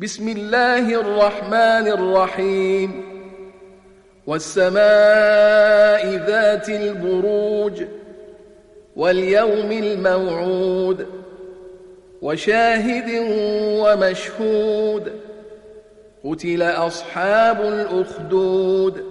بسم الله الرحمن الرحيم والسماء ذات البروج واليوم الموعود وشاهد ومشهود قتل أصحاب الأخدود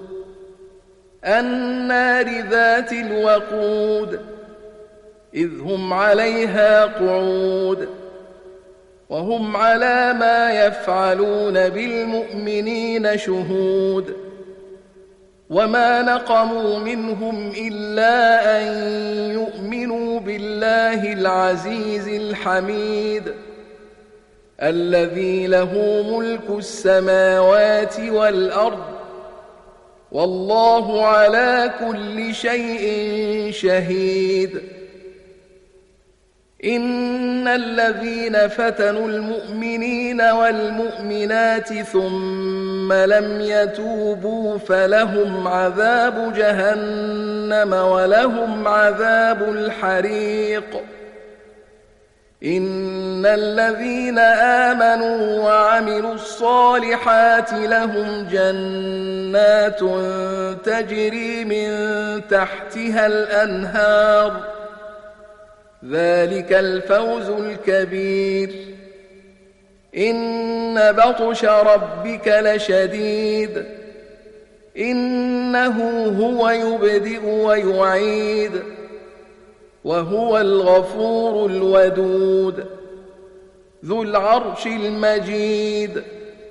النار ذات الوقود إذ هم عليها قعود وهم على ما يفعلون بالمؤمنين شهود وما نقموا منهم إلا أن يؤمنوا بالله العزيز الحميد الذي له ملك السماوات والأرض والله على كل شيء شهيد إن الذين فتنوا المؤمنين والمؤمنات ثم لم يتوبوا فلهم عذاب جهنم ولهم عذاب الحريق إن الذين آمنوا وعملوا الصالحات لهم جنات تجري من تحتها الأنهار ذلك الفوز الكبير إن بطش ربك لشديد إنه هو يبدئ ويعيد وهو الغفور الودود ذو العرش المجيد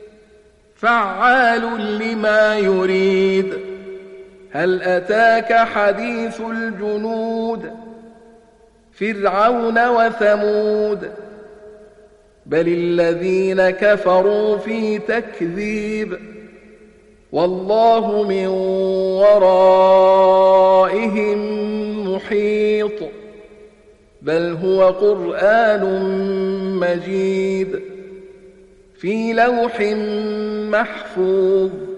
فعال لما يريد هل أتاك حديث الجنود فرعون وثمود بل الذين كفروا في تكذيب والله من ورائهم محيط بل هو قرآن مجيد في لوح محفوظ